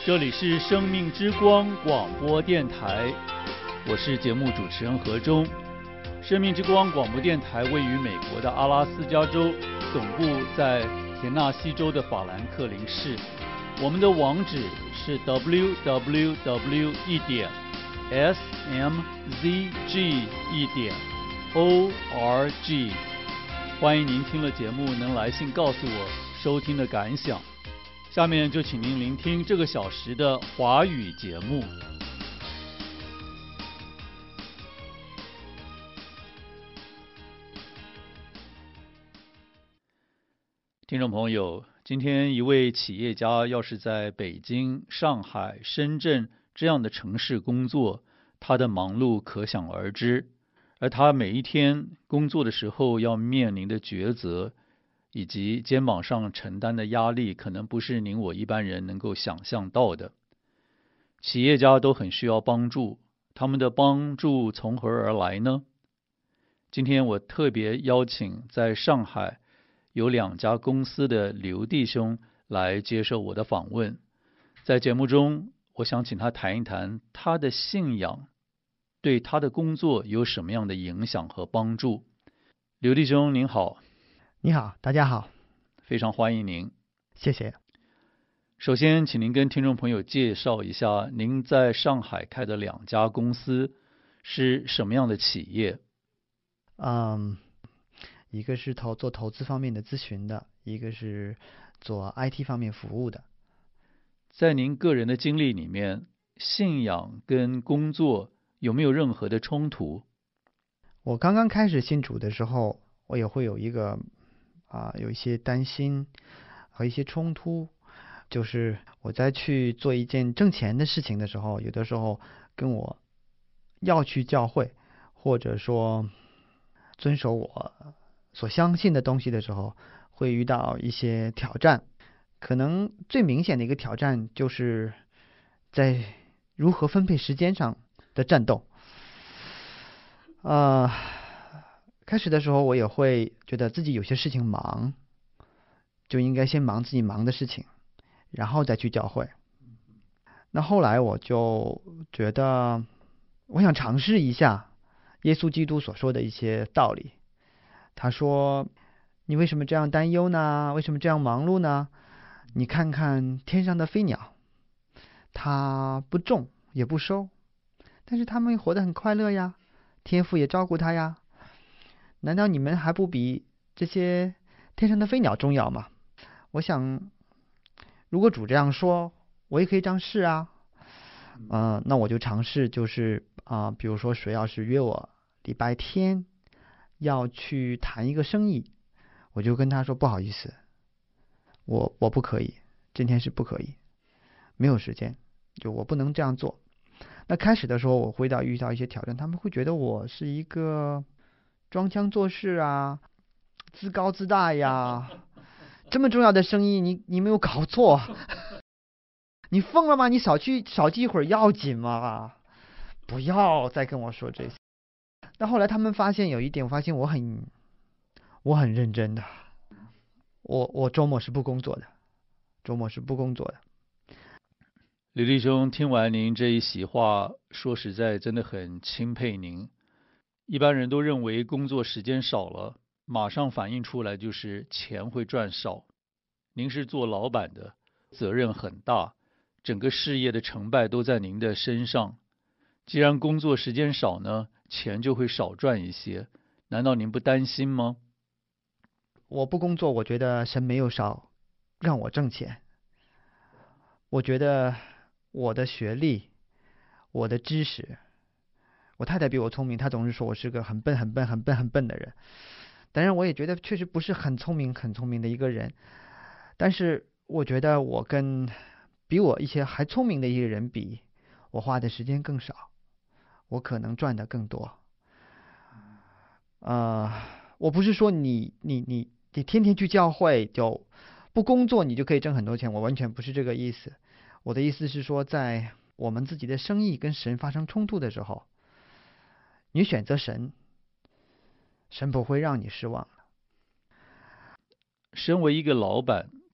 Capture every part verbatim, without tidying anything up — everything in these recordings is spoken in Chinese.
这里是生命之光广播电台，我是节目主持人何忠。生命之光广播电台位于美国的阿拉斯加州，总部在田纳西州的法兰克林市。我们的网址是 double-u double-u double-u 一点 s m z g 一点 org。欢迎您听了节目能来信告诉我收听的感想。下面就请您聆听这个小时的华语节目。听众朋友，今天一位企业家要是在北京、上海、深圳这样的城市工作，他的忙碌可想而知。而他每一天工作的时候要面临的抉择，以及肩膀上承担的压力，可能不是您我一般人能够想象到的。企业家都很需要帮助，他们的帮助从何而来呢？今天我特别邀请在上海有两家公司的刘弟兄来接受我的访问。在节目中，我想请他谈一谈他的信仰对他的工作有什么样的影响和帮助。刘弟兄您好。 你好，大家好， 非常欢迎您。 谢谢。 首先，请您跟听众朋友介绍一下您在上海开的两家公司是什么样的企业？ 嗯，一个是投做投资方面的咨询的，一个是做 I T 方面服务的。 在您个人的经历里面，信仰跟工作有没有任何的冲突？ 我刚刚开始信主的时候，我也会有一个啊，有一些担心和一些冲突，就是我在去做一件挣钱的事情的时候，有的时候跟我要去教会，或者说遵守我所相信的东西的时候，会遇到一些挑战。可能最明显的一个挑战就是在如何分配时间上的战斗。呃，开始的时候我也会觉得自己有些事情忙，就应该先忙自己忙的事情，然后再去教会。那后来我就觉得我想尝试一下耶稣基督所说的一些道理。他说，你为什么这样担忧呢？为什么这样忙碌呢？你看看天上的飞鸟，它不种也不收，但是它们活得很快乐呀，天父也照顾它呀。难道你们还不比这些天上的飞鸟重要吗？我想，如果主这样说，我也可以这样试啊。嗯、呃，那我就尝试，就是啊、呃，比如说谁要是约我礼拜天要去谈一个生意，我就跟他说不好意思，我我不可以，今天是不可以，没有时间，就我不能这样做。那开始的时候我会到遇到一些挑战，他们会觉得我是一个装腔作势啊，自高自大呀，这么重要的生意你你没有搞错，你疯了吗？你少去少记一会儿要紧吗？不要再跟我说这些。那后来他们发现有一点，我发现我很我很认真的，我我周末是不工作的，周末是不工作的。 刘弟兄，听完您这一席话，说实在真的很钦佩您。一般人都认为工作时间少了，马上反映出来就是钱会赚少。您是做老板的，责任很大，整个事业的成败都在您的身上。既然工作时间少呢，钱就会少赚一些，难道您不担心吗？ 我不工作，我觉得神没有少让我挣钱。我觉得我的学历，我的知识，我太太比我聪明，她总是说我是个很笨很笨很笨很笨的人。当然我也觉得确实不是很聪明很聪明的一个人，但是我觉得我跟比我一些还聪明的一些人比，我花的时间更少，我可能赚的更多。呃，我不是说你你你你天天去教会就不工作你就可以挣很多钱，我完全不是这个意思。我的意思是说，在我们自己的生意跟神发生冲突的时候，你选择神，神不会让你失望的。 身为一个老板，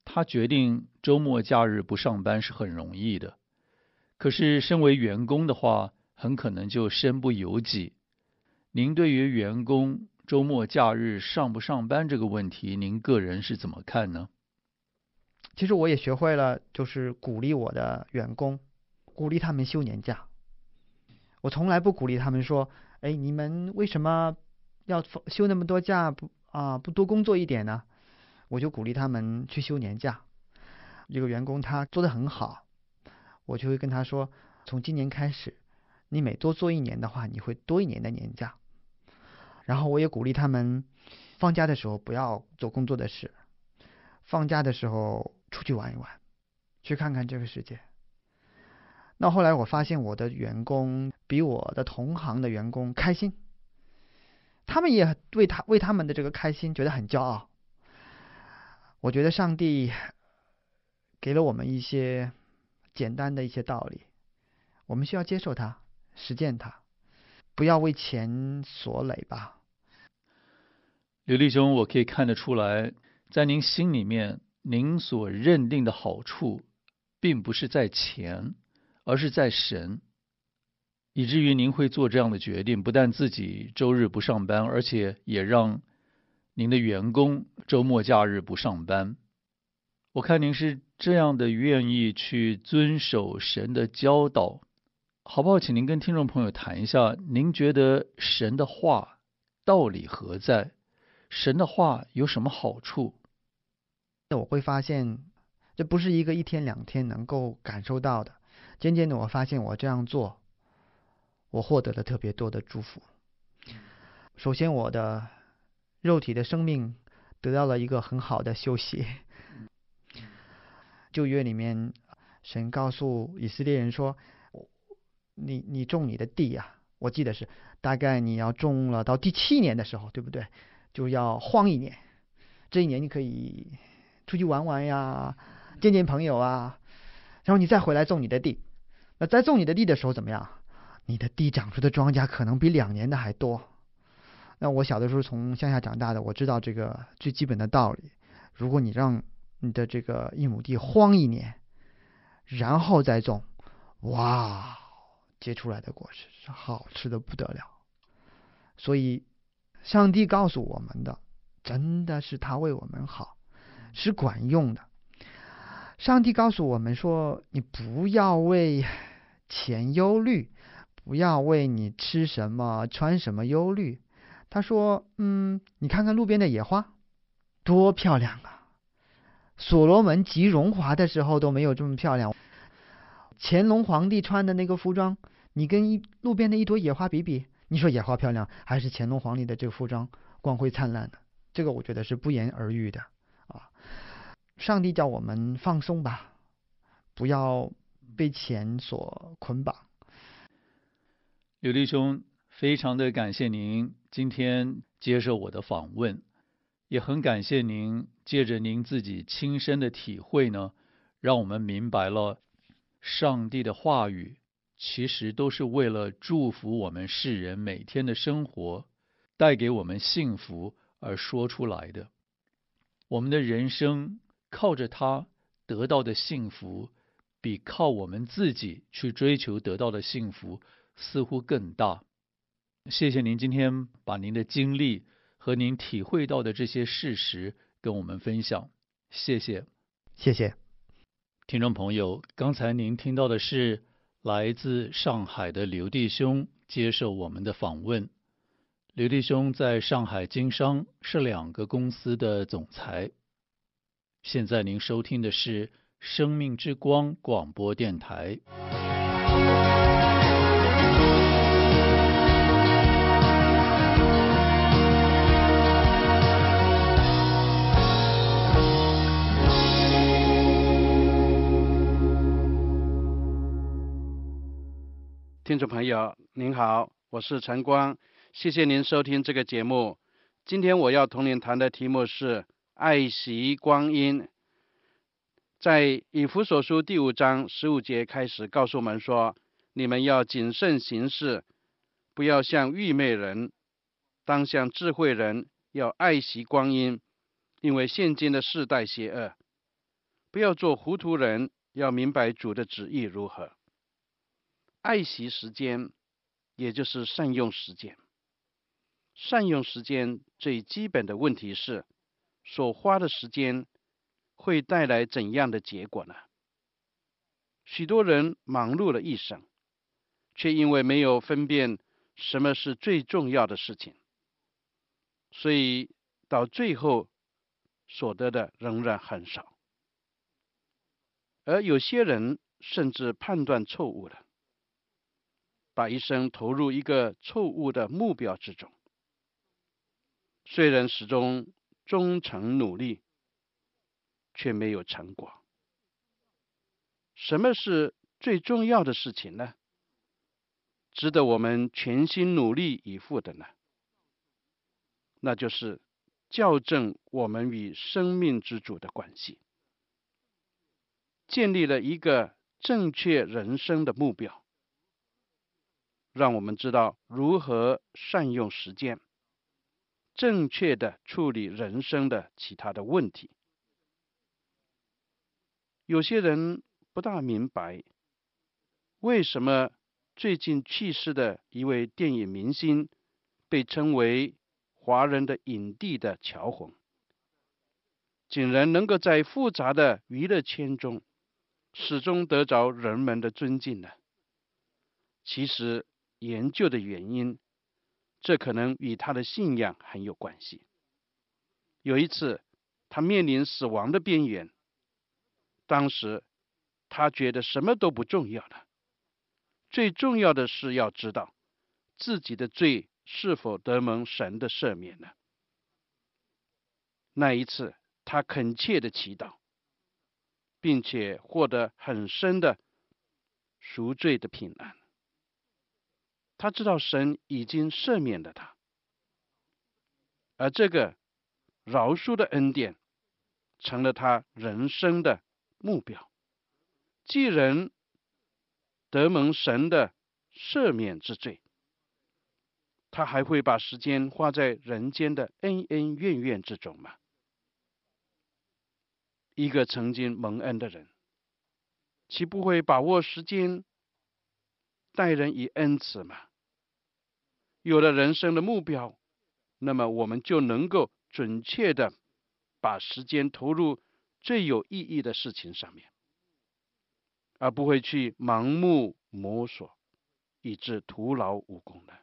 他决定周末假日不上班是很容易的，可是身为员工的话，很可能就身不由己。您对于员工周末假日上不上班这个问题，您个人是怎么看呢？ 其实我也学会了，就是鼓励我的员工，鼓励他们休年假。我从来不鼓励他们说，哎，你们为什么要休那么多假，不啊不多工作一点呢？我就鼓励他们去休年假。这个员工他做得很好，我就会跟他说，从今年开始，你每多做一年的话，你会多一年的年假。然后我也鼓励他们，放假的时候不要做工作的事，放假的时候出去玩一玩，去看看这个世界。那后来我发现我的员工比我的同行的员工开心，他们也为他为他们的这个开心觉得很骄傲。我觉得上帝给了我们一些简单的一些道理，我们需要接受它，实践它，不要为钱所累吧。 刘弟兄，我可以看得出来，在您心里面，您所认定的好处，并不是在钱，而是在神，以至于您会做这样的决定，不但自己周日不上班，而且也让您的员工周末假日不上班。我看您是这样的愿意去遵守神的教导，好不好？请您跟听众朋友谈一下，您觉得神的话道理何在？神的话有什么好处？ 我会发现，这不是一个一天两天能够感受到的。渐渐的，我发现我这样做，我获得了特别多的祝福。首先，我的肉体的生命得到了一个很好的休息。旧约里面，神告诉以色列人说：“你你种你的地呀、啊，我记得是大概你要种了到第七年的时候，对不对？就要荒一年。这一年你可以出去玩玩呀，见见朋友啊，然后你再回来种你的地。那在种你的地的时候怎么样？你的地长出的庄稼可能比两年的还多。那我小的时候从乡下长大的，我知道这个最基本的道理。如果你让你的这个一亩地荒一年，然后再种，哇，结出来的果实是好吃的不得了。所以上帝告诉我们的，真的是他为我们好，是管用的。上帝告诉我们说，你不要为钱忧虑，不要为你吃什么穿什么忧虑。他说，嗯，你看看路边的野花，多漂亮啊！所罗门极荣华的时候都没有这么漂亮。乾隆皇帝穿的那个服装，你跟一路边的一朵野花比比，你说野花漂亮，还是乾隆皇帝的这个服装光辉灿烂的？这个我觉得是不言而喻的啊！上帝叫我们放松吧，不要被钱所捆绑。 刘弟兄，非常的感谢您今天接受我的访问，也很感谢您借着您自己亲身的体会呢，让我们明白了上帝的话语其实都是为了祝福我们世人每天的生活，带给我们幸福而说出来的。我们的人生靠着它得到的幸福，比靠我们自己去追求得到的幸福似乎更大。谢谢您今天把您的经历和您体会到的这些事实跟我们分享，谢谢。 谢谢。 听众朋友，刚才您听到的是来自上海的刘弟兄接受我们的访问。刘弟兄在上海经商，是两个公司的总裁。现在您收听的是生命之光广播电台。 听众朋友您好，我是陈光，谢谢您收听这个节目。今天我要同您谈的题目是爱惜光阴。在以弗所书第五章十五节开始告诉我们说，你们要谨慎行事，不要像愚昧人，当像智慧人，要爱惜光阴，因为现今的世代邪恶。 不要做糊涂人，要明白主的旨意如何。爱惜时间，也就是善用时间。善用时间最基本的问题是，所花的时间会带来怎样的结果呢？许多人忙碌了一生，却因为没有分辨什么是最重要的事情，所以到最后所得的仍然很少。而有些人甚至判断错误了，把一生投入一个错误的目标之中，虽然始终忠诚努力，却没有成果。什么是最重要的事情呢？值得我们全心努力以赴的呢？那就是校正我们与生命之主的关系，建立了一个正确人生的目标，让我们知道如何善用时间，正确的处理人生的其他的问题。有些人不大明白，为什么最近去世的一位电影明星被称为华人的影帝的乔红，竟然能够在复杂的娱乐圈中始终得着人们的尊敬呢？其实研究的原因，这可能与他的信仰很有关系。有一次，他面临死亡的边缘，当时他觉得什么都不重要了，最重要的是要知道自己的罪是否得蒙神的赦免呢？那一次，他恳切的祈祷，并且获得很深的赎罪的平安。他知道神已经赦免了他，而这个饶恕的恩典成了他人生的目标。既然得蒙神的赦免之罪，他还会把时间花在人间的恩恩怨怨之中吗？一个曾经蒙恩的人，岂不会把握时间，待人以恩慈吗？有了人生的目标，那么我们就能够准确的把时间投入最有意义的事情上面，而不会去盲目摸索，以致徒劳无功的。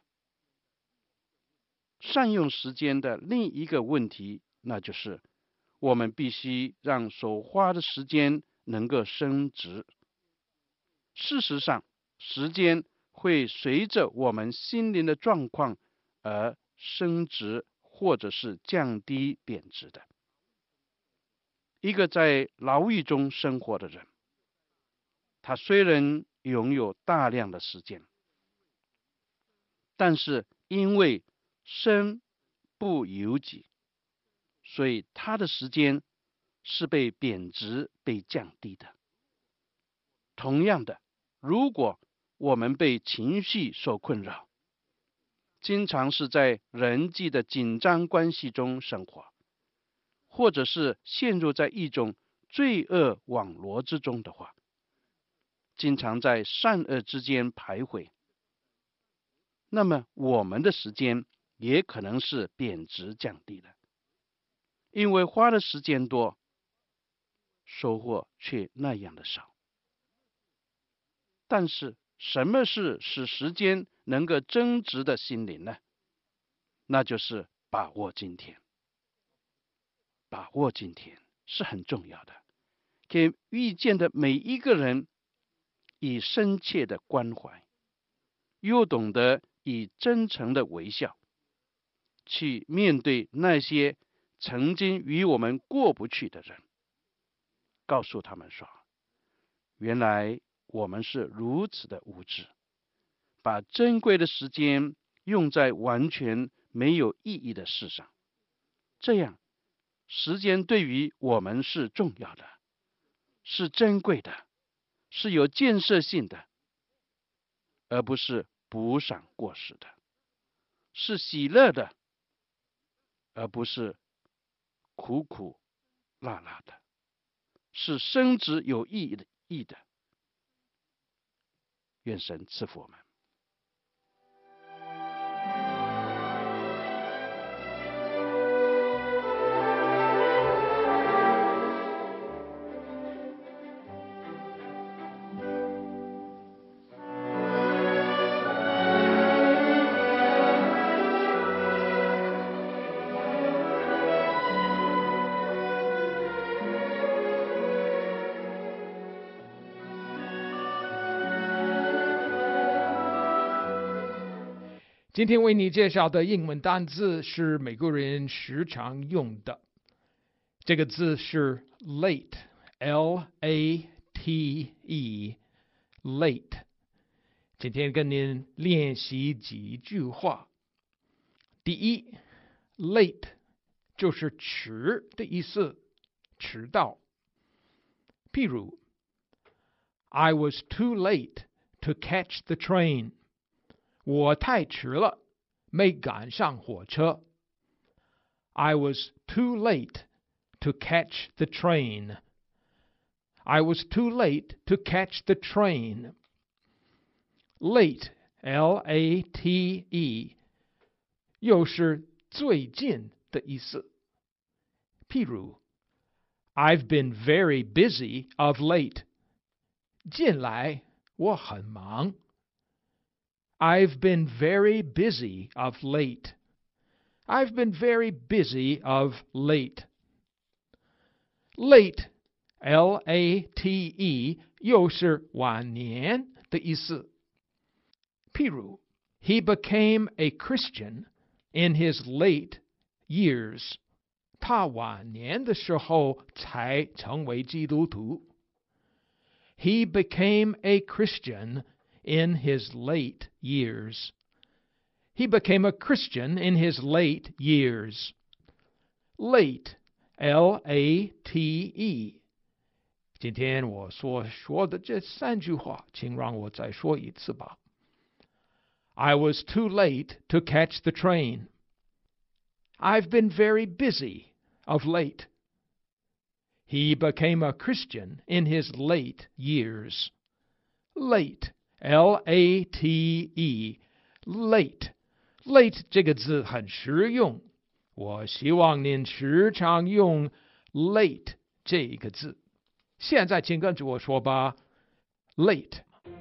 善用时间的另一个问题，那就是我们必须让所花的时间能够升值。事实上，时间会随着我们心灵的状况而升值，或者是降低贬值的。一个在牢狱中生活的人，他虽然拥有大量的时间，但是因为身不由己，所以他的时间是被贬值、被降低的。同样的，如果我们被情绪所困扰，经常是在人际的紧张关系中生活，或者是陷入在一种罪恶网罗之中的话，经常在善恶之间徘徊，那么我们的时间也可能是贬值降低的，因为花的时间多，收获却那样的少。但是什么是使时间能够增值的心灵呢？那就是把握今天。把握今天是很重要的，给遇见的每一个人以深切的关怀，又懂得以真诚的微笑去面对那些曾经与我们过不去的人，告诉他们说，原来我们是如此的无知，把珍贵的时间用在完全没有意义的事上，这样时间对于我们是重要的，是珍贵的，是有建设性的，而不是补赏过时的，是喜乐的，而不是苦苦辣辣的， 是深植有意义的意的。愿神赐福我们。 今天为你介绍的英文单字是美国人时常用的，这个字是 late, L A T E, late。今天跟您练习几句话。第一 ，late 就是迟的意思，迟到。譬如 I was too late to catch the train。我太迟了，没赶上火车。I was too late to catch the train. I was too late to catch the train. Late, L A T E, 又是最近的意思。譬如 I've been very busy of late. 近来我很忙。I've been very busy of late. I've been very busy of late. Late, L A T E, 又是晚年的意思。譬如 He became a Christian in his late years. 他晚年的时候才成为基督徒。He became a Christian in his late years. He became a Christian in his late years. Late, L A T E. 今天我所说的这三句话，请让我再说一次吧。I was too late to catch the train. I've been very busy of late. He became a Christian in his late years. Late, L A T E, late. Late 这个字很实用，我希望您时常用 late 这个字。现在请跟着我说吧 ，late。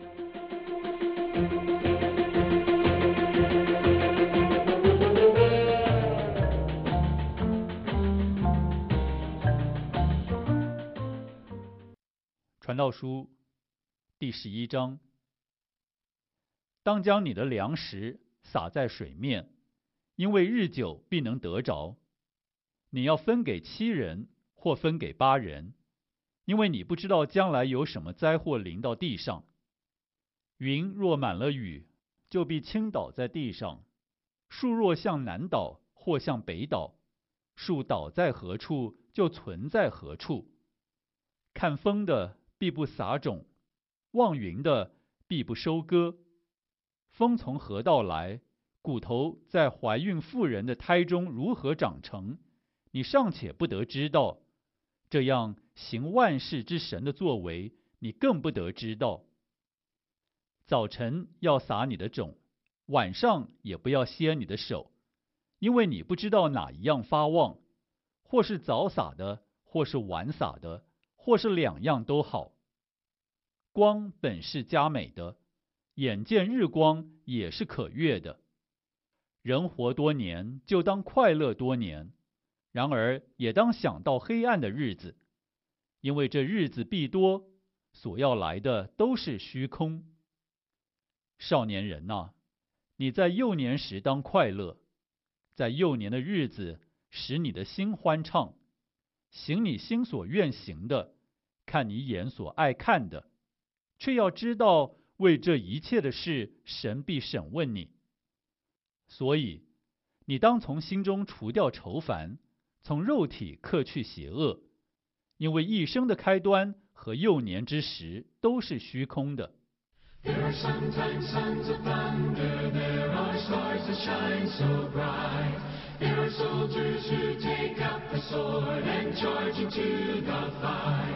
传道书第十一章。当将你的粮食撒在水面，因为日久必能得着。你要分给七人或分给八人，因为你不知道将来有什么灾祸临到地上。云若满了雨，就必倾倒在地上；树若向南倒或向北倒，树倒在何处，就存在何处。看风的必不撒种，望云的必不收割。风从何道来？骨头在怀孕妇人的胎中如何长成？你尚且不得知道。这样行万事之神的作为，你更不得知道。早晨要撒你的种，晚上也不要歇你的手，因为你不知道哪一样发旺，或是早撒的，或是晚撒的，或是两样都好。光本是佳美的，眼见日光也是可悦的。人活多年，就当快乐多年，然而也当想到黑暗的日子，因为这日子必多，所要来的都是虚空。少年人哪，你在幼年时当快乐，在幼年的日子使你的心欢畅，行你心所愿行的，看你眼所爱看的，却要知道为这一切的事，神必审问你。所以你当从心中除掉愁烦，从肉体克去邪恶，因为一生的开端和幼年之时都是虚空的。 There are sometimes sons of thunder, there are stars that shine so bright. There are soldiers who take up the sword and charge into the fight.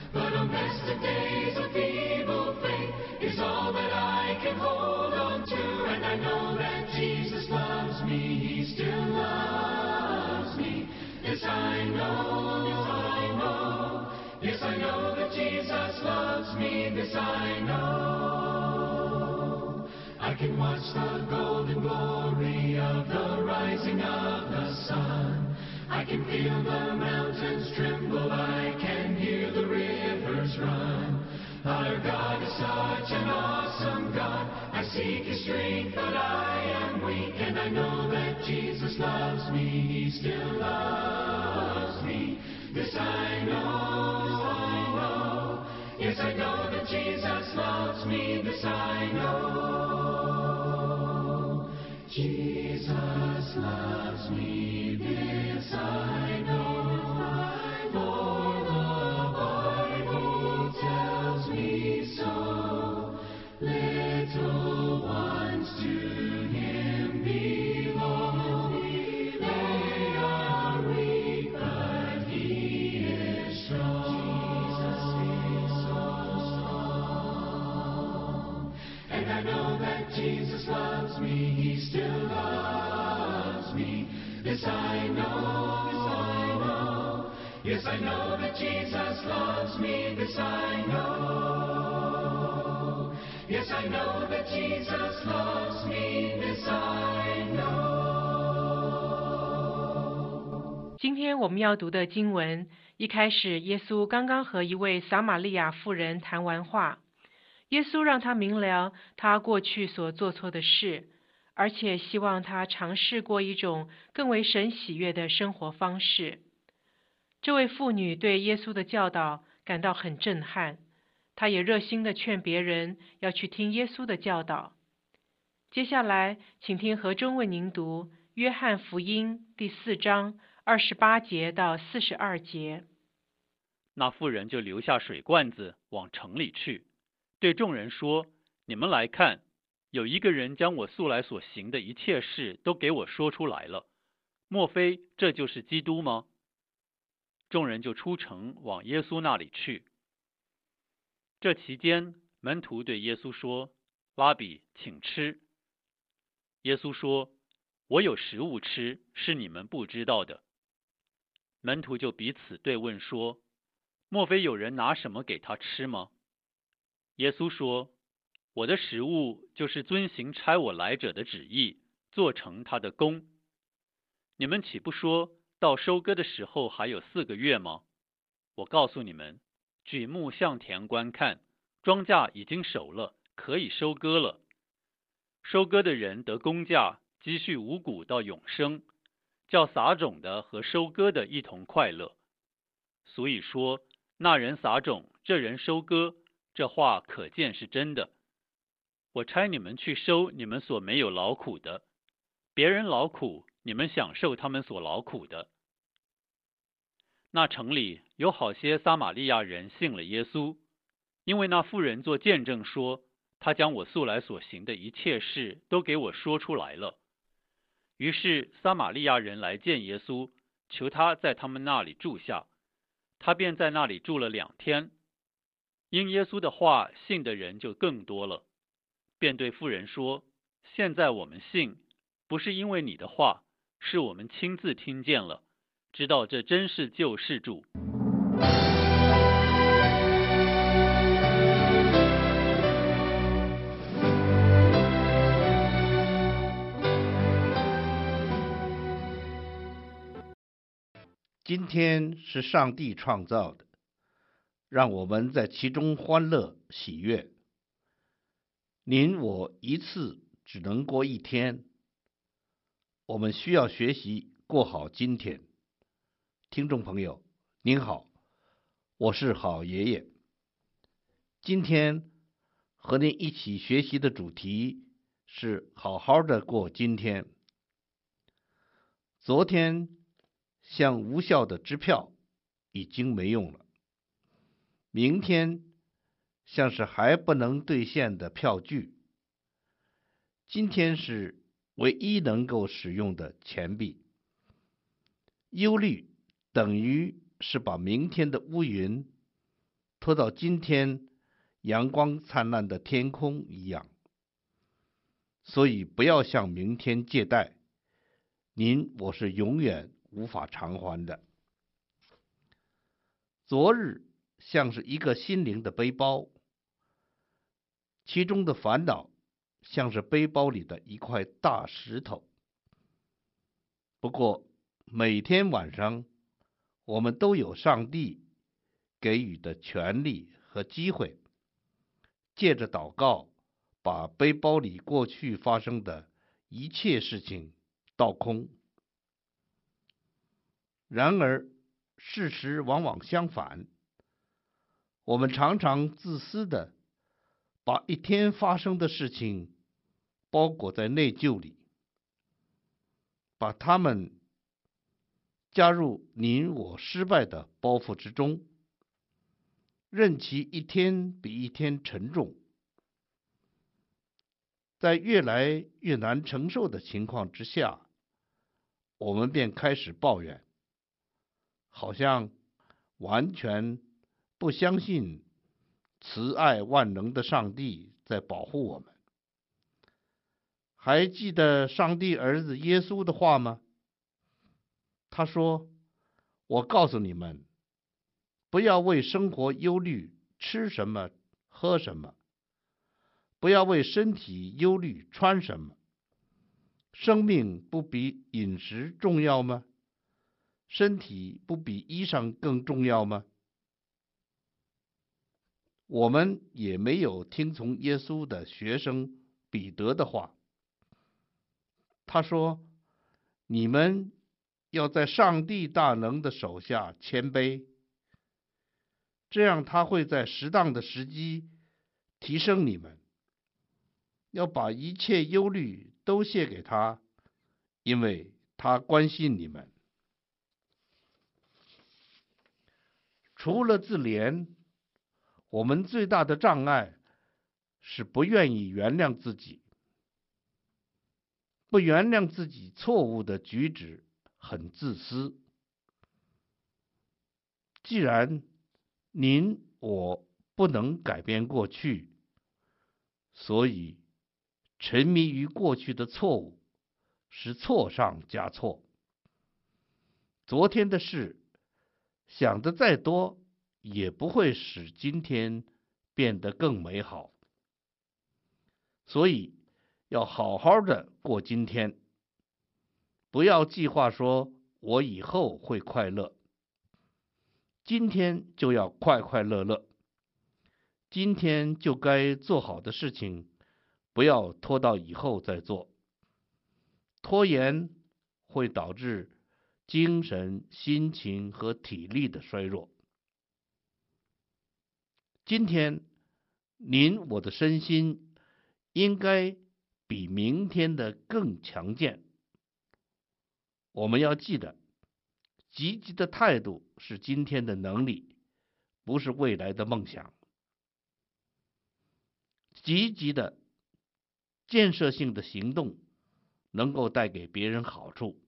But amidst the days of feeble faith is all that I can hold on to. And I know that Jesus loves me, He still loves me. This I know, this I know. Yes, I know that Jesus loves me, this I know. I can watch the golden glory of the rising of the sun. I can feel the mountains tremble, I can hear the rivers run. Our God is such an awesome God. I seek His strength, but I am weak. And I know that Jesus loves me, He still loves me. This I know, this I know. Yes, I know that Jesus loves me, this I know. Jesus loves me, this I know. For the Bible tells me so. Little ones to Him belong. They are weak, but He is strong. Jesus is so strong. And I know that Jesus loves me, He still loves me. This I know, this I know. Yes, I know that Jesus loves me, this I know. Yes, I know that Jesus loves me, this I know. 今天我们要读的经文，一开始耶稣刚刚和一位撒玛利亚妇人谈完话，耶稣让她明了她过去所做错的事，而且希望她尝试过一种更为神喜悦的生活方式。这位妇女对耶稣的教导感到很震撼，她也热心地劝别人要去听耶稣的教导。接下来，请听何中为您读约翰福音第四章二十八节到四十二节。 那妇人就留下水罐子往城里去，对众人说：“你们来看，有一个人将我素来所行的一切事都给我说出来了。莫非这就是基督吗？”众人就出城往耶稣那里去。这期间，门徒对耶稣说：“拉比，请吃。”耶稣说：“我有食物吃，是你们不知道的。”门徒就彼此对问说：“莫非有人拿什么给他吃吗？”耶稣说：“我的食物就是遵行差我来者的旨意，做成他的功。你们岂不说到收割的时候还有四个月吗？我告诉你们，举目向田观看，庄稼已经熟了，可以收割了。收割的人得工价，积蓄五谷到永生，叫撒种的和收割的一同快乐。所以说，那人撒种，这人收割，这话可见是真的。我差你们去收你们所没有劳苦的，别人劳苦，你们享受他们所劳苦的。”那城里有好些撒玛利亚人信了耶稣，因为那妇人做见证说，他将我素来所行的一切事都给我说出来了。于是撒玛利亚人来见耶稣，求他在他们那里住下，他便在那里住了两天。因耶稣的话信的人就更多了，便对妇人说：“现在我们信，不是因为你的话，是我们亲自听见了，知道这真是救世主。” 今天是上帝创造的，让我们在其中欢乐喜悦。您我一次只能过一天，我们需要学习过好今天。听众朋友，您好，我是好爷爷。今天和您一起学习的主题是好好的过今天。昨天像无效的支票已经没用了，明天像是还不能兑现的票据，今天是唯一能够使用的钱币。忧虑等于是把明天的乌云拖到今天阳光灿烂的天空一样。所以不要向明天借贷，您我是永远无法偿还的。昨日像是一个心灵的背包，其中的烦恼像是背包里的一块大石头。不过每天晚上我们都有上帝给予的权利和机会，借着祷告把背包里过去发生的一切事情倒空。然而事实往往相反，我们常常自私的把一天发生的事情包裹在内疚里，把它们加入您我失败的包袱之中，任其一天比一天沉重。在越来越难承受的情况之下，我们便开始抱怨，好像完全不相信慈爱万能的上帝在保护我们。还记得上帝儿子耶稣的话吗？他说，我告诉你们，不要为生活忧虑，吃什么喝什么，不要为身体忧虑，穿什么。生命不比饮食重要吗？身体不比衣裳更重要吗？我们也没有听从耶稣的学生彼得的话。他说，你们要在上帝大能的手下谦卑，这样他会在适当的时机提升你们。要把一切忧虑都卸给他，因为他关心你们。除了自怜，我们最大的障碍是不愿意原谅自己。不原谅自己错误的举止很自私。既然您我不能改变过去，所以沉迷于过去的错误是错上加错。昨天的事想得再多，也不会使今天变得更美好。所以要好好的过今天，不要计划说我以后会快乐。今天就要快快乐乐，今天就该做好的事情，不要拖到以后再做。拖延会导致精神、心情和体力的衰弱。今天您我的身心应该比明天的更强健。我们要记得，积极的态度是今天的能力，不是未来的梦想。积极的、建设性的行动能够带给别人好处。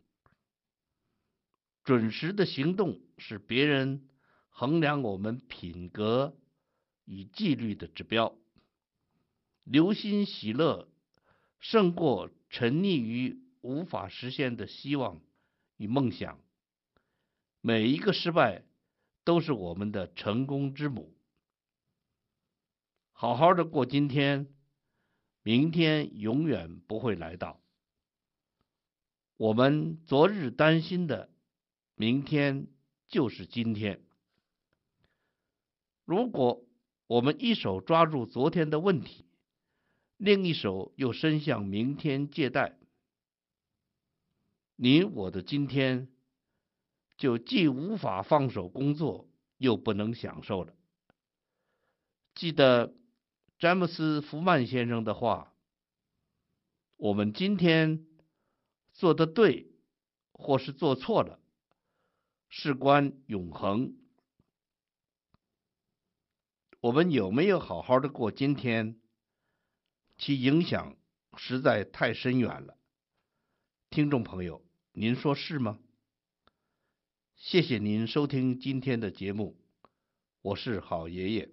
准时的行动是别人衡量我们品格与纪律的指标。留心喜乐胜过沉溺于无法实现的希望与梦想。每一个失败都是我们的成功之母。好好的过今天，明天永远不会来到。我们昨日担心的，明天就是今天。如果我们一手抓住昨天的问题，另一手又伸向明天借贷，你我的今天就既无法放手工作，又不能享受了。记得詹姆斯·福曼先生的话，我们今天做得对或是做错了，事关永恒。我们有没有好好的过今天，其影响实在太深远了。听众朋友，您说是吗？谢谢您收听今天的节目， 我是好爷爷。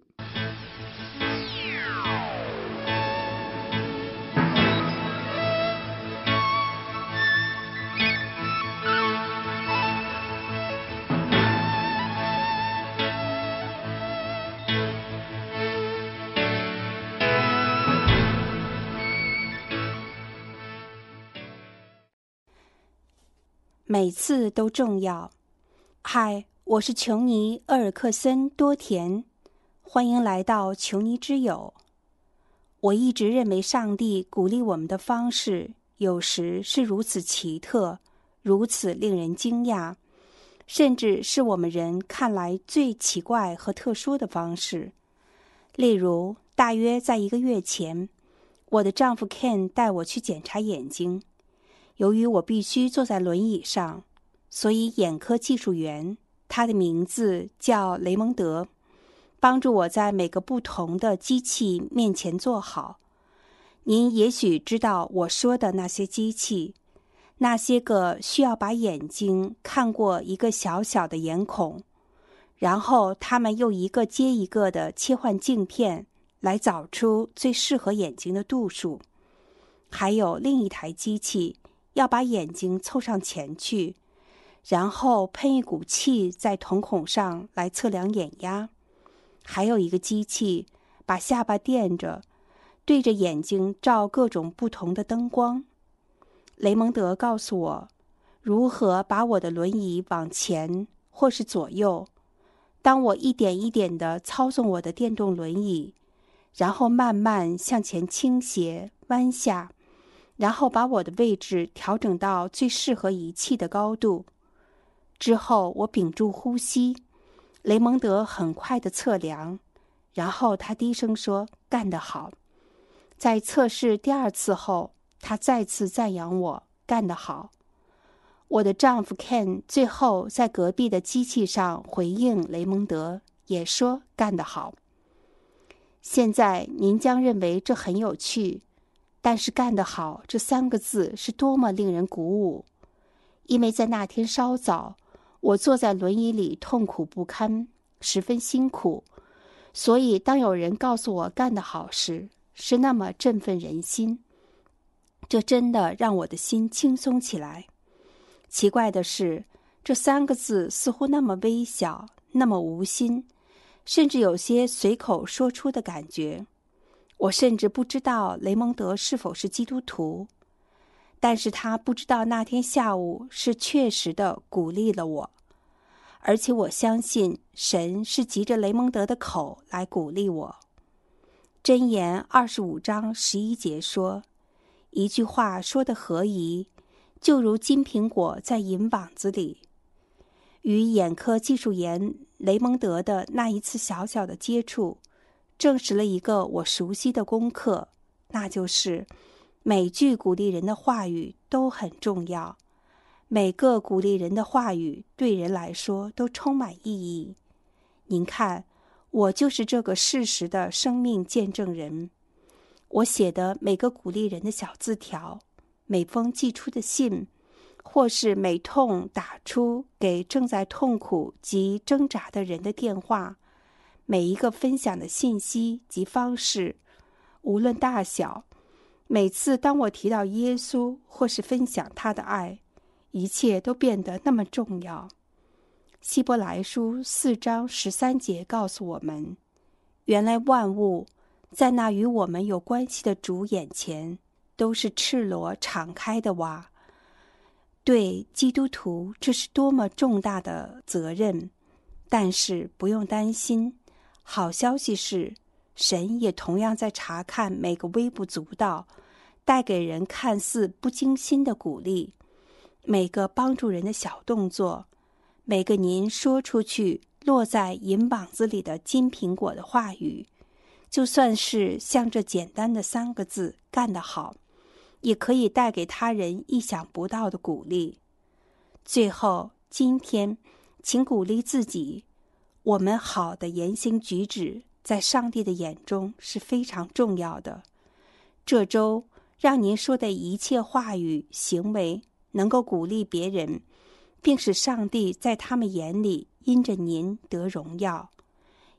每次都重要。嗨，我是琼尼·厄尔克森·多田，欢迎来到琼尼之友。我一直认为上帝鼓励我们的方式有时是如此奇特，如此令人惊讶，甚至是我们人看来最奇怪和特殊的方式。例如，大约在一个月前，我的丈夫 Ken 带我去检查眼睛。由于我必须坐在轮椅上，所以眼科技术员，他的名字叫雷蒙德，帮助我在每个不同的机器面前坐好。您也许知道我说的那些机器，那些个需要把眼睛看过一个小小的眼孔，然后他们又一个接一个的切换镜片来找出最适合眼睛的度数。还有另一台机器要把眼睛凑上前去，然后喷一股气在瞳孔上来测量眼压。还有一个机器把下巴垫着，对着眼睛照各种不同的灯光。雷蒙德告诉我如何把我的轮椅往前或是左右。当我一点一点地操纵我的电动轮椅，然后慢慢向前倾斜弯下，然后把我的位置调整到最适合仪器的高度。之后我屏住呼吸，雷蒙德很快地测量，然后他低声说：“干得好。”在测试第二次后，他再次赞扬我干得好。我的丈夫 Ken 最后在隔壁的机器上回应雷蒙德，也说干得好。现在您将认为这很有趣，但是干得好这三个字是多么令人鼓舞。因为在那天稍早，我坐在轮椅里痛苦不堪，十分辛苦，所以当有人告诉我干得好时，是那么振奋人心。这真的让我的心轻松起来。奇怪的是，这三个字似乎那么微小，那么无心，甚至有些随口说出的感觉。我甚至不知道雷蒙德是否是基督徒，但是他不知道那天下午是确实的鼓励了我，而且我相信神是藉着雷蒙德的口来鼓励我。箴言二十五章十一节说，一句话说得合宜，就如金苹果在银网子里。与眼科技术员雷蒙德的那一次小小的接触，证实了一个我熟悉的功课，那就是每句鼓励人的话语都很重要，每个鼓励人的话语对人来说都充满意义。您看，我就是这个事实的生命见证人。我写的每个鼓励人的小字条，每封寄出的信，或是每通打出给正在痛苦及挣扎的人的电话，每一个分享的信息及方式，无论大小，每次当我提到耶稣或是分享他的爱，一切都变得那么重要。希伯来书四章十三节告诉我们，原来万物在那与我们有关系的主眼前都是赤裸敞开的哇！对基督徒，这是多么重大的责任！但是不用担心，好消息是，神也同样在查看每个微不足道、带给人看似不经心的鼓励，每个帮助人的小动作，每个您说出去落在银网子里的金苹果的话语，就算是像这简单的三个字干得好，也可以带给他人意想不到的鼓励。最后，今天请鼓励自己，我们好的言行举止在上帝的眼中是非常重要的。这周让您说的一切话语行为能够鼓励别人，并使上帝在他们眼里因着您得荣耀。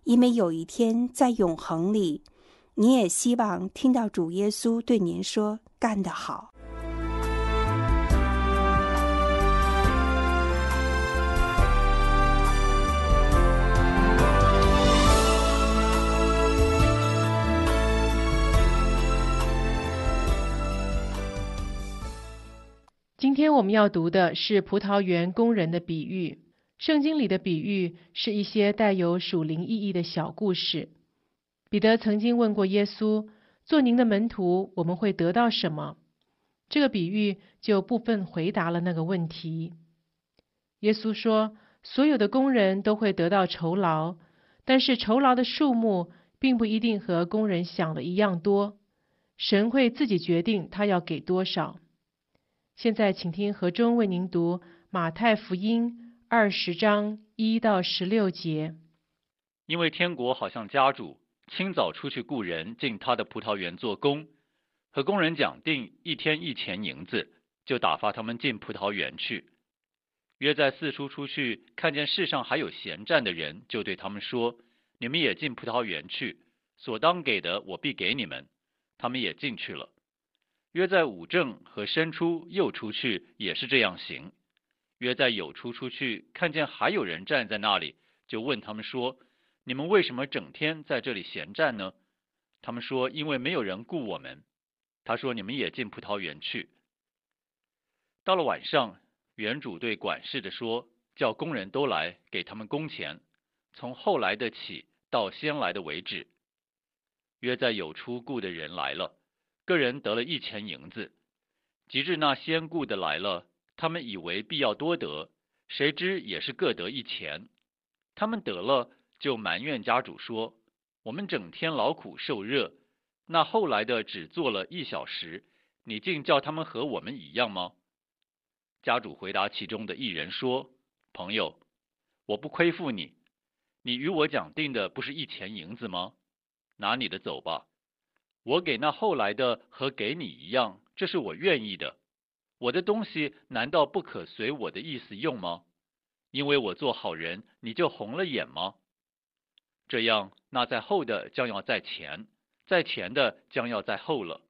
因为有一天在永恒里，你也希望听到主耶稣对您说：“干得好。” 今天我们要读的是葡萄园工人的比喻。圣经里的比喻是一些带有属灵意义的小故事。彼得曾经问过耶稣：“做您的门徒，我们会得到什么？”这个比喻就部分回答了那个问题。耶稣说，所有的工人都会得到酬劳，但是酬劳的数目并不一定和工人想的一样多，神会自己决定他要给多少。现在请听何忠为您读马太福音二十章一到十六节。 因为天国好像家主清早出去雇人进他的葡萄园做工，和工人讲定一天一钱银子，就打发他们进葡萄园去。约在四处出去，看见世上还有闲站的人，就对他们说：“你们也进葡萄园去，所当给的我必给你们。”他们也进去了。约在午正和申初又出去，也是这样行。约在酉初出去，看见还有人站在那里，就问他们说：“你们为什么整天在这里闲站呢？”他们说：“因为没有人雇我们。”他说：“你们也进葡萄园去。”到了晚上，园主对管事的说：“叫工人都来，给他们工钱，从后来的起到先来的为止。”约在酉初雇的人来了，个人得了一钱银子。及至那先雇的来了，他们以为必要多得，谁知也是各得一钱。他们得了，就埋怨家主说：“我们整天劳苦受热，那后来的只做了一小时，你竟叫他们和我们一样吗？”家主回答其中的一人说：“朋友，我不亏负你，你与我讲定的不是一钱银子吗？拿你的走吧，我给那后来的和给你一样，这是我愿意的。我的东西难道不可随我的意思用吗？因为我做好人，你就红了眼吗？这样，那在后的将要在前，在前的将要在后了。”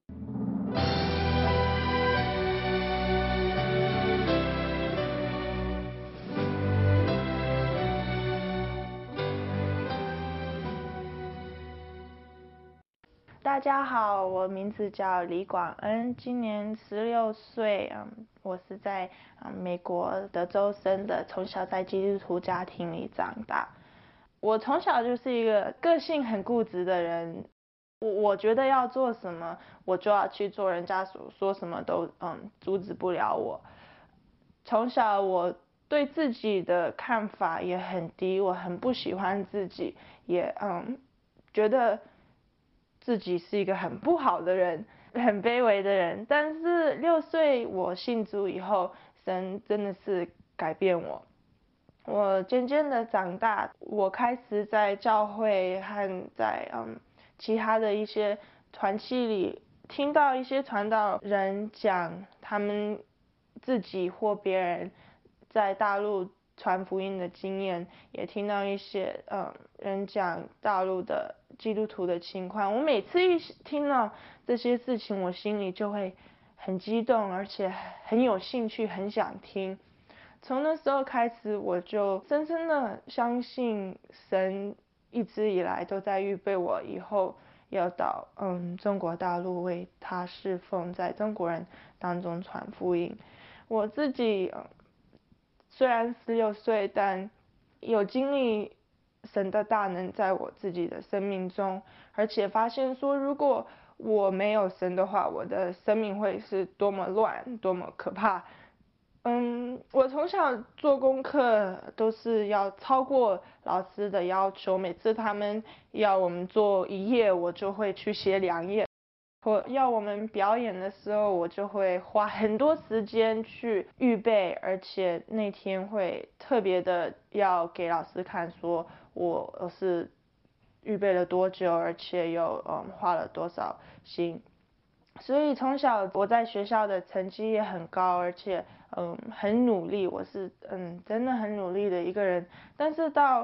大家好，我名字叫李广恩，今年十六岁，嗯，我是在嗯美国德州生的，从小在基督徒家庭里长大。我从小就是一个个性很固执的人，我我觉得要做什么，我就要去做，人家所说什么都嗯阻止不了我。从小我对自己的看法也很低，我很不喜欢自己，也嗯觉得自己是一个很不好的人，很卑微的人。但是六岁我信主以后，神真的是改变我。我渐渐的长大，我开始在教会和在嗯其他的一些团契里，听到一些传道人讲他们自己或别人在大陆传福音的经验，也听到一些嗯人讲大陆的基督徒的情况。我每次一听到这些事情，我心里就会很激动，而且很有兴趣，很想听。从那时候开始，我就深深的相信神一直以来都在预备我以后要到嗯中国大陆为他侍奉，在中国人当中传福音。我自己、嗯、虽然十六岁，但有经历神的大能在我自己的生命中，而且发现说，如果我没有神的话，我的生命会是多么乱，多么可怕。嗯，我从小做功课都是要超过老师的要求，每次他们要我们做一页，我就会去写两页。或要我们表演的时候，我就会花很多时间去预备，而且那天会特别的要给老师看，说我是预备了多久，而且有嗯花了多少心。所以从小我在学校的成绩也很高，而且嗯很努力，我是嗯真的很努力的一个人。但是到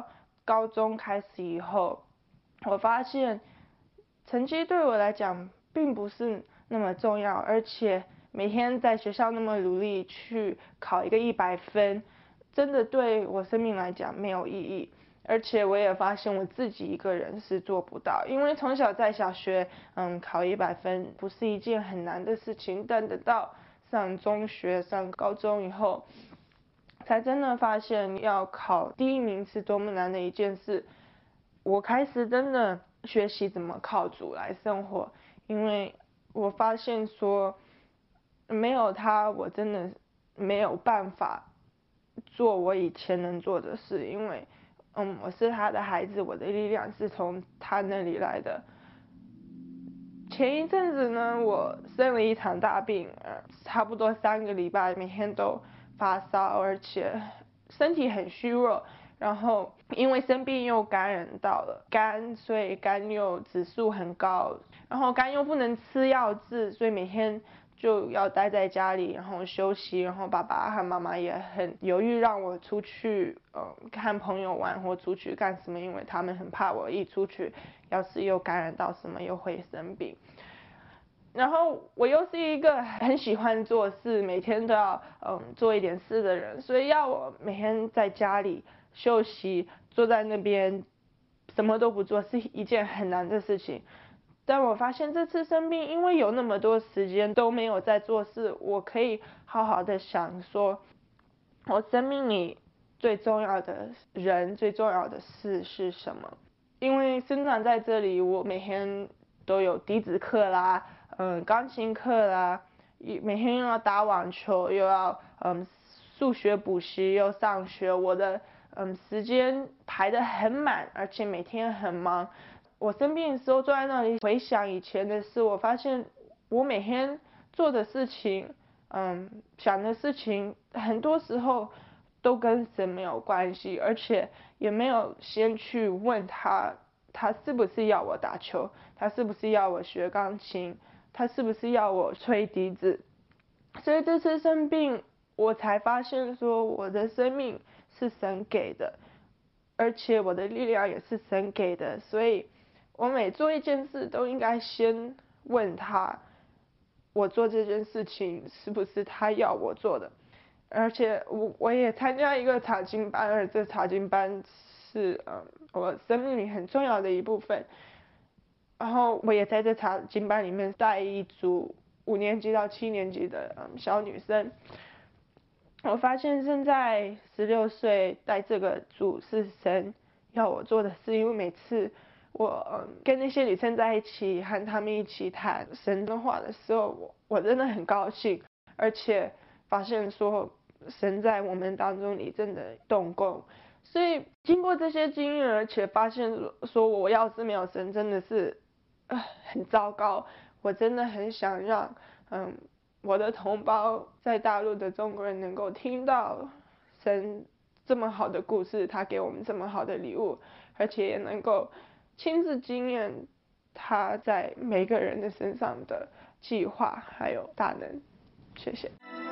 高中开始以后，我发现成绩对我来讲并不是那么重要，而且每天在学校那么努力去考一个一百分，真的对我生命来讲没有意义。而且我也发现我自己一个人是做不到，因为从小在小学，嗯，考一百分不是一件很难的事情，但等到上中学、上高中以后，才真的发现要考第一名是多么难的一件事。我开始真的学习怎么靠主来生活，因为我发现说，没有他，我真的没有办法做我以前能做的事，因为。嗯，我是他的孩子，我的力量是从他那里来的。前一阵子呢，我生了一场大病，呃，差不多三个礼拜，每天都发烧，而且身体很虚弱。然后因为生病又感染到了肝，所以肝又指数很高，然后肝又不能吃药治，所以每天就要待在家里，然后休息。然后爸爸和妈妈也很犹豫让我出去，呃，看朋友玩或出去干什么，因为他们很怕我一出去，要是又感染到什么又会生病。然后我又是一个很喜欢做事，每天都要嗯做一点事的人，所以要我每天在家里休息，坐在那边什么都不做是一件很难的事情。但我发现这次生病，因为有那么多时间都没有在做事，我可以好好的想说，我生命里最重要的人、最重要的事是什么？因为生长在这里，我每天都有笛子课啦，嗯，钢琴课啦，每天又要打网球，又要嗯数学补习，又上学，我的嗯时间排得很满，而且每天很忙。我生病的时候坐在那里回想以前的事，我发现我每天做的事情，嗯，想的事情，很多时候都跟神没有关系，而且也没有先去问他，他是不是要我打球，他是不是要我学钢琴，他是不是要我吹笛子。所以这次生病，我才发现说我的生命是神给的，而且我的力量也是神给的，所以我每做一件事都应该先问他，我做这件事情是不是他要我做的。而且我我也参加一个查经班，而这查经班是嗯我生命里很重要的一部分。然后我也在这查经班里面带一组五年级到七年级的嗯小女生。我发现现在十六岁带这个组是神要我做的事，因为每次我嗯跟那些女生在一起，和她们一起谈神的话的时候，我我真的很高兴，而且发现说神在我们当中里真的动工。所以经过这些经验，而且发现说我要是没有神真的是呃很糟糕。我真的很想让嗯我的同胞在大陆的中国人能够听到神这么好的故事，他给我们这么好的礼物，而且也能够亲自经验他在每个人的身上的计划还有大能。谢谢。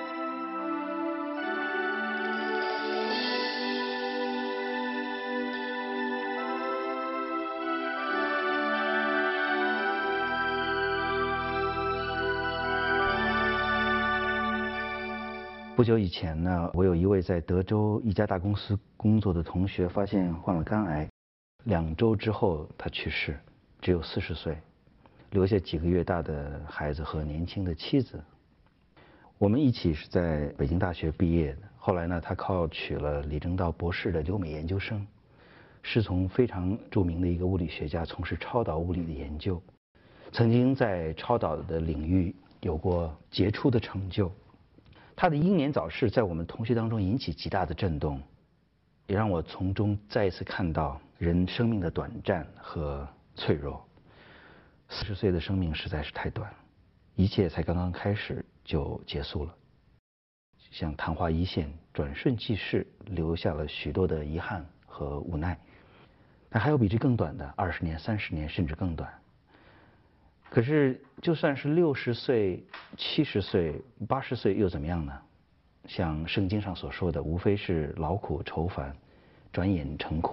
不久以前呢，我有一位在德州一家大公司工作的同学，发现患了肝癌，两周之后他去世，只有四十岁，留下几个月大的孩子和年轻的妻子。我们一起是在北京大学毕业的，后来呢，他考取了李政道博士的留美研究生，师从非常著名的一个物理学家，从事超导物理的研究，曾经在超导的领域有过杰出的成就。他的英年早逝在我们同学当中引起极大的震动，也让我从中再一次看到人生命的短暂和脆弱。四十岁的生命实在是太短，一切才刚刚开始就结束了，像昙花一现，转瞬即逝，留下了许多的遗憾和无奈。但还有比这更短的，二十年、三十年，甚至更短。可是就算是六十岁、七十岁、八十岁又怎么样呢？像圣经上所说的，无非是劳苦愁烦，转眼成空。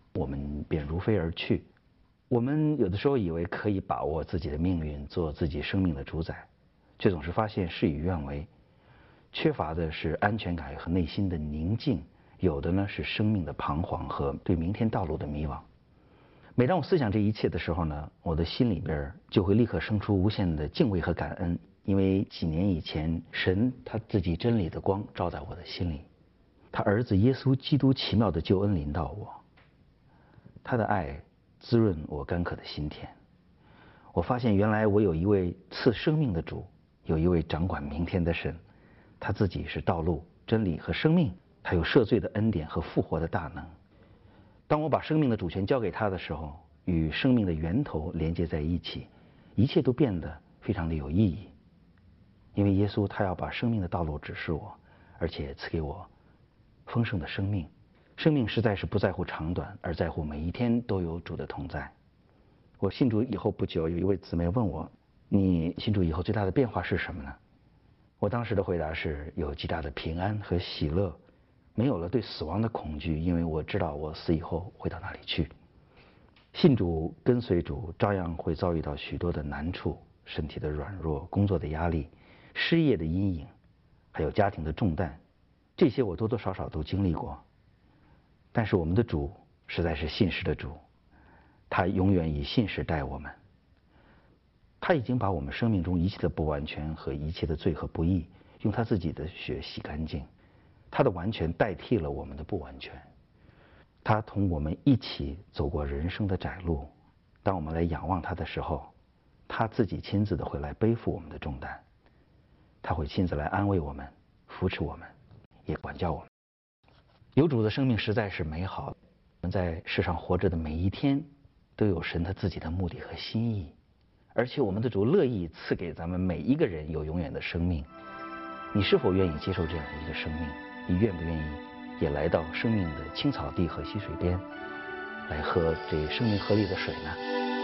我们便如飞而去。我们有的时候以为可以把握自己的命运，做自己生命的主宰，却总是发现事与愿违。缺乏的是安全感和内心的宁静，有的呢是生命的彷徨和对明天道路的迷惘。每当我思想这一切的时候呢，我的心里边就会立刻生出无限的敬畏和感恩，因为几年以前，神他自己真理的光照在我的心里，他儿子耶稣基督奇妙的救恩临到我，他的爱滋润我干渴的心田。我发现原来我有一位赐生命的主，有一位掌管明天的神，他自己是道路、真理和生命，他有赦罪的恩典和复活的大能。当我把生命的主权交给他的时候，与生命的源头连接在一起，一切都变得非常的有意义。因为耶稣他要把生命的道路指示我，而且赐给我丰盛的生命。生命实在是不在乎长短，而在乎每一天都有主的同在。我信主以后不久，有一位姊妹问我，你信主以后最大的变化是什么呢？我当时的回答是，有极大的平安和喜乐，没有了对死亡的恐惧，因为我知道我死以后会到哪里去。信主跟随主照样会遭遇到许多的难处，身体的软弱，工作的压力，失业的阴影，还有家庭的重担，这些我多多少少都经历过。但是我们的主实在是信实的主，他永远以信实待我们。他已经把我们生命中一切的不完全和一切的罪和不义，用他自己的血洗干净。他的完全代替了我们的不完全。他同我们一起走过人生的窄路。当我们来仰望他的时候，他自己亲自的会来背负我们的重担。他会亲自来安慰我们，扶持我们，也管教我们。有主的生命实在是美好。我们在世上活着的每一天，都有神他自己的目的和心意，而且我们的主乐意赐给咱们每一个人有永远的生命。你是否愿意接受这样的一个生命？你愿不愿意也来到生命的青草地和溪水边，来喝这生命河里的水呢？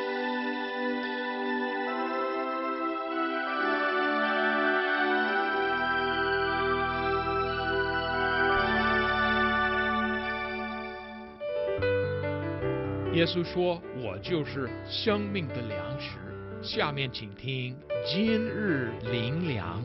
耶稣说：“我就是生命的粮食。”下面请听今日灵粮。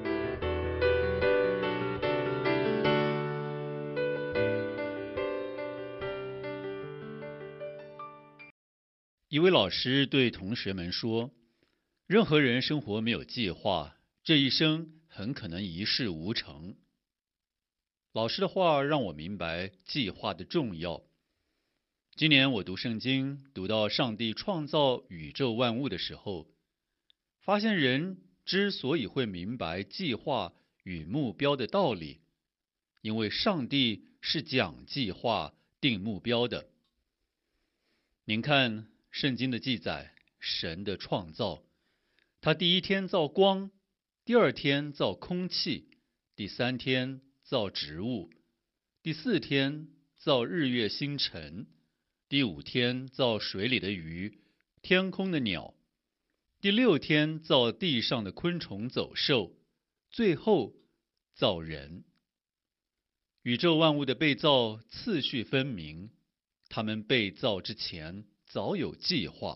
一位老师对同学们说：“任何人生活没有计划，这一生很可能一事无成。”老师的话让我明白计划的重要。今年我读圣经，读到上帝创造宇宙万物的时候，发现人之所以会明白计划与目标的道理，因为上帝是讲计划、定目标的。您看圣经的记载，神的创造，他第一天造光，第二天造空气，第三天造植物，第四天造日月星辰，第五天造水里的鱼，天空的鸟，第六天造地上的昆虫走兽，最后造人。宇宙万物的被造次序分明，它们被造之前早有计划。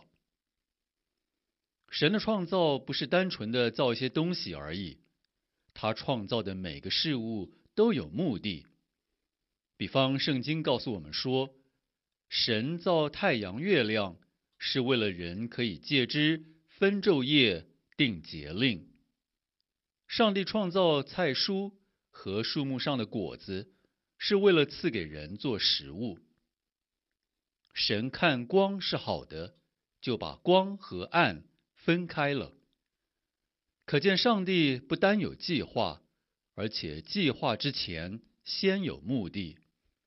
神的创造不是单纯的造一些东西而已，他创造的每个事物都有目的。比方圣经告诉我们说，神造太阳月亮是为了人可以借之分昼夜，定节令。上帝创造菜蔬和树木上的果子，是为了赐给人做食物。神看光是好的，就把光和暗分开了。可见上帝不单有计划，而且计划之前先有目的。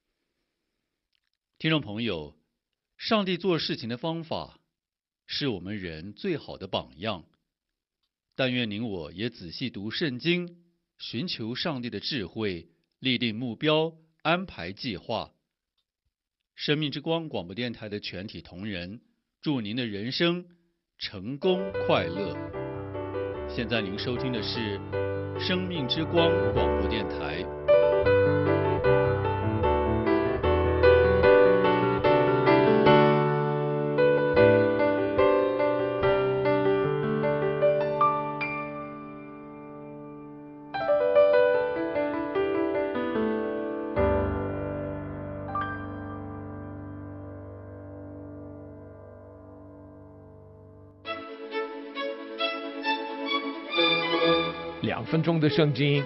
听众朋友，上帝做事情的方法是我们人最好的榜样。但愿您我也仔细读圣经，寻求上帝的智慧，立定目标，安排计划。生命之光广播电台的全体同仁，祝您的人生成功快乐。现在您收听的是生命之光广播电台。 两分钟的圣经。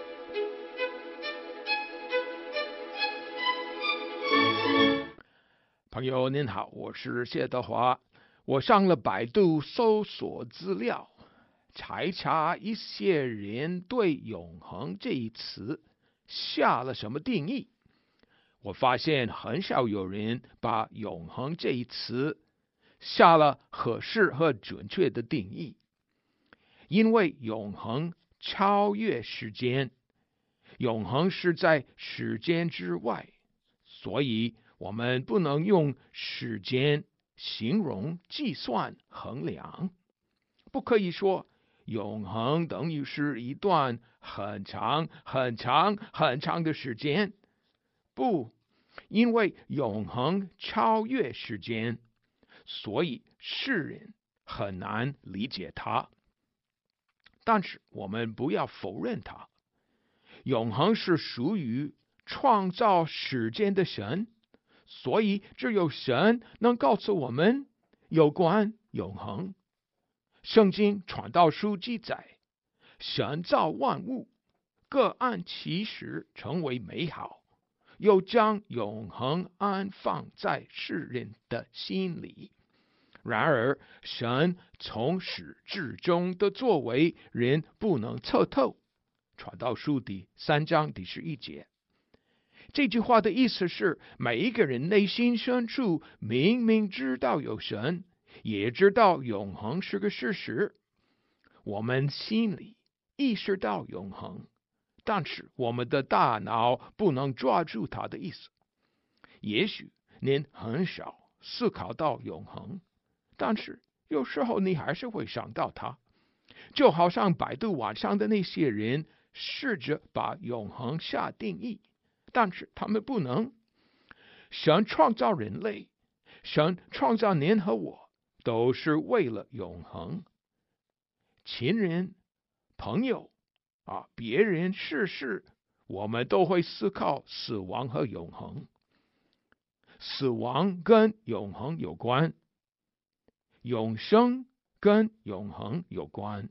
朋友您好，我是谢德华。我上了百度搜索资料，查查一些人对永恒这一词下了什么定义。我发现很少有人把永恒这一词下了合适和准确的定义，因为永恒超越时间，永恒是在时间之外，所以我们不能用时间形容、计算、衡量。不可以说永恒等于是一段很长、很长、很长的时间。不，因为永恒超越时间，所以世人很难理解它。但是我们不要否认它，永恒是属于创造时间的神，所以只有神能告诉我们有关永恒。圣经传道书记载，神造万物，各按其时成为美好，又将永恒安放在世人的心里。然而神从始至终的作为，人不能测透。传道书第三章第十一节。这句话的意思是，每一个人内心深处明明知道有神，也知道永恒是个事实。我们心里意识到永恒，但是我们的大脑不能抓住它的意思。也许您很少思考到永恒，但是有时候你还是会想到它。就好像百度网上的那些人试着把永恒下定义，但是他们不能。神创造人类，神创造您和我，都是为了永恒。亲人、朋友啊，别人、事事，我们都会思考死亡和永恒。死亡跟永恒有关，永生跟永恒有关。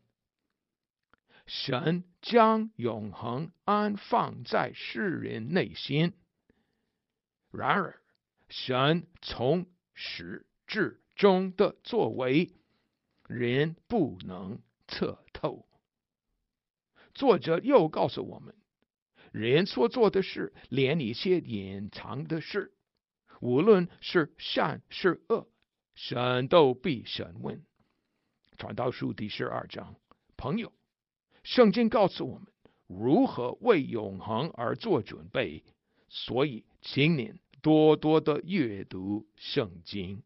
神将永恒安放在世人内心，然而神从始至终的作为，人不能测透。作者又告诉我们，人所做的事，连一些隐藏的事，无论是善是恶，神都必审问。传道书第十二章。朋友，圣经告诉我们如何为永恒而做准备，所以请您多多的阅读圣经。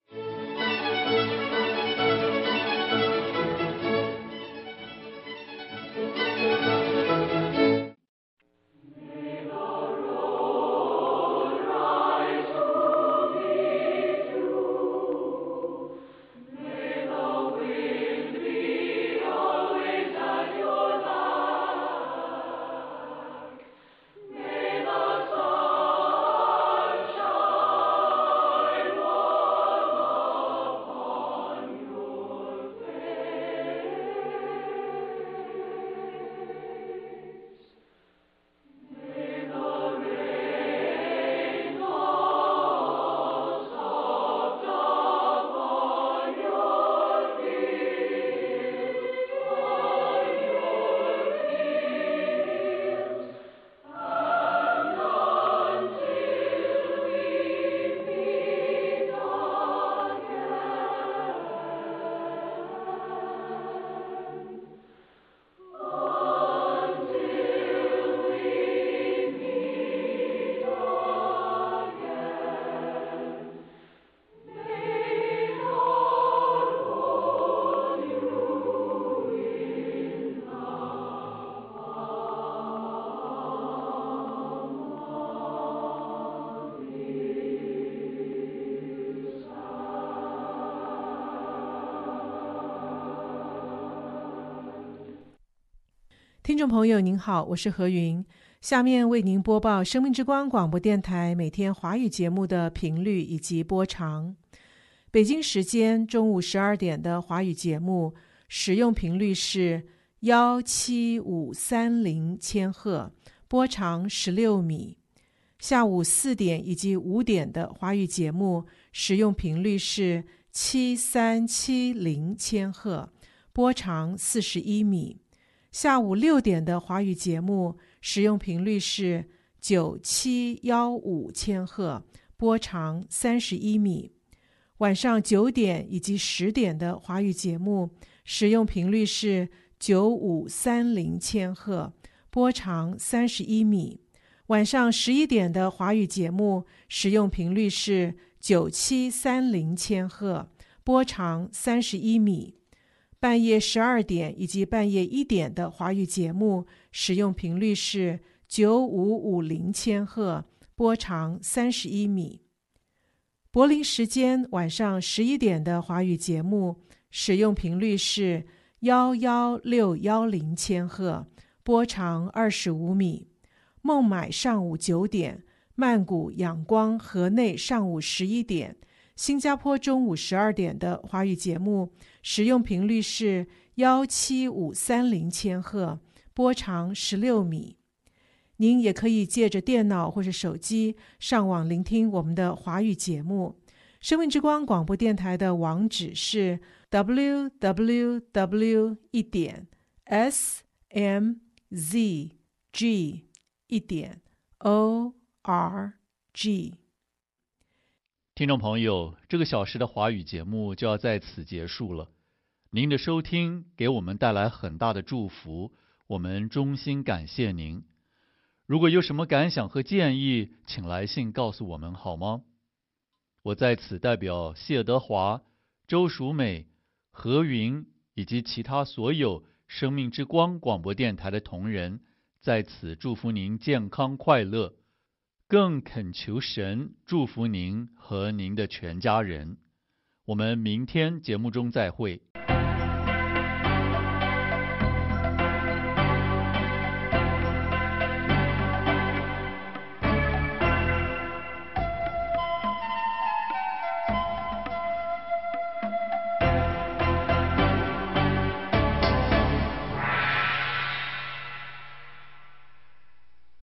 听众朋友您好，我是何云，下面为您播报生命之光广播电台每天华语节目的频率以及播长。北京时间中午十二点的华语节目使用频率是幺七五三零千赫，波长十六米。下午四点以及五点的华语节目使用频率是七三七零千赫，波长四十一米。下午六点的华语节目使用频率是九七一五千赫，波长三十一米。晚上九点以及十点的华语节目使用频率是九五三零千赫，波长三十一米。晚上十一点的华语节目使用频率是九七三零千赫，波长三十一米。半夜十二点以及半夜一点的华语节目使用频率是九五五零千赫，波长三十一米。柏林时间晚上十一点的华语节目使用频率是幺幺六幺零千赫，波长二十五米。孟买上午九点，曼谷、仰光、河内上午十一点，新加坡中午十二点的华语节目使用频率是幺七五三零千赫，波长十六米。您也可以借着电脑或是手机上网聆听我们的华语节目。生命之光广播电台的网址是 double-u double-u double-u 一点 s m z g 一点 o r g。 听众朋友，这个小时的华语节目就要在此结束了。您的收听给我们带来很大的祝福，我们衷心感谢您。如果有什么感想和建议，请来信告诉我们好吗？我在此代表谢德华、周淑美、何云以及其他所有生命之光广播电台的同仁，在此祝福您健康快乐，更恳求神祝福您和您的全家人。我们明天节目中再会。